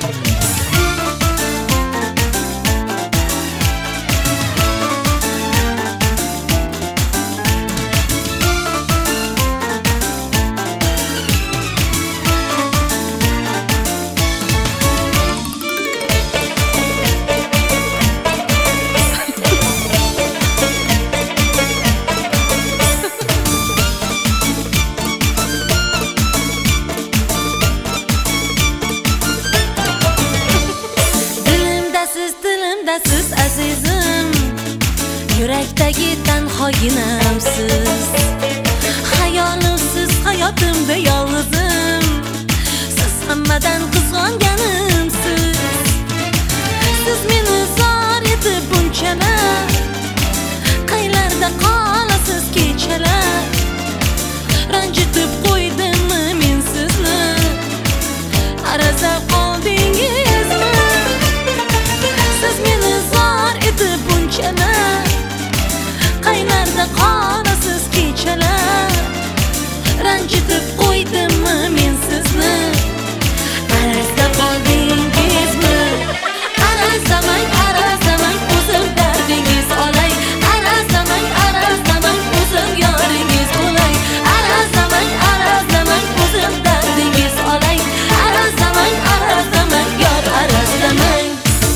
Siz azizim, yurakdagi tanhoyinamsiz. Hayolimsiz hayotimda yolg'izim, siz hammadan qizg'onganimsiz. Siz meni zor etib bunchalar, qaylarda qolasiz kechalar. Ranjitib qo'ydimmi men sizni, arazlab qoldingizmi? Siz meni zor etib bunchalar, qaylarda qolasiz kechalar. Ranjitib qo'ydimmi men sizni, arazlab qoldingizmi? Arazlamang, arazlamang, o'zim dardingiz olay. Arazlamang, arazlamang, o'zim yoringiz bo'lay. Arazlamang, arazlamang, o'zim dardingiz olay. Arazlamang, arazlamang, yor arazlamang.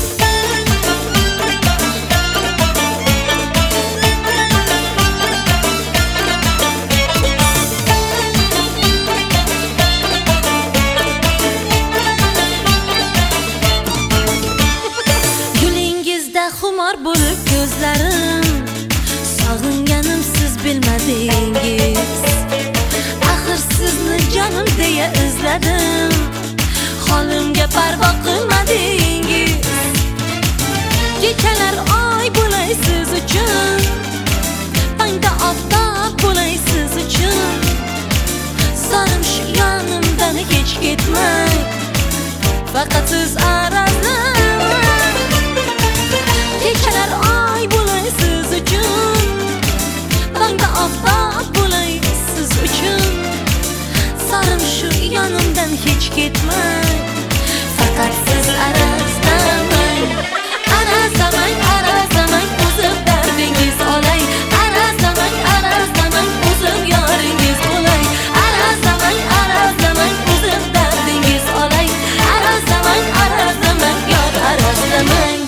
Xumor bo'lib ko'zlarim, sog'inganim siz bilmadingiz. Axir sizni jonim deya izladim, holimga parvo qilmadingiz. Kechalar oy bo'lay siz uchun, tongda oftob bo'lay siz uchun. Zorim shu yonimdan hech ketmang, faqat siz arazlamang. Kechalar oy bo'lay siz uchun, tongda oftob bo'lay siz uchun. Zorim shu yonimdan hech ketmang, faqat siz arazlamang. Arazlamang, arazlamang, o'zim dardingiz olay. Arazlamang, arazlamang, o'zim yoringiz bo'lay. Arazlamang, arazlamang, o'zim dardingiz olay. Arazlamang, arazlamang, yor arazlamang.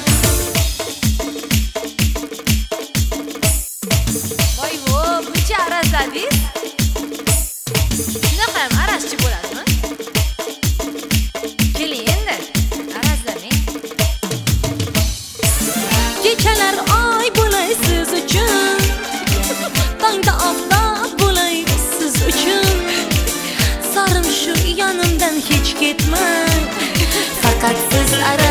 Arazladingiz? Shunaqa ham arazchi bo'ladimi? Keling endi, arazlamang. Kechalar oy bo'lay siz uchun, tongda oftob bo'lay siz uchun. Zorim shu yonimdan hech ketmang, faqat siz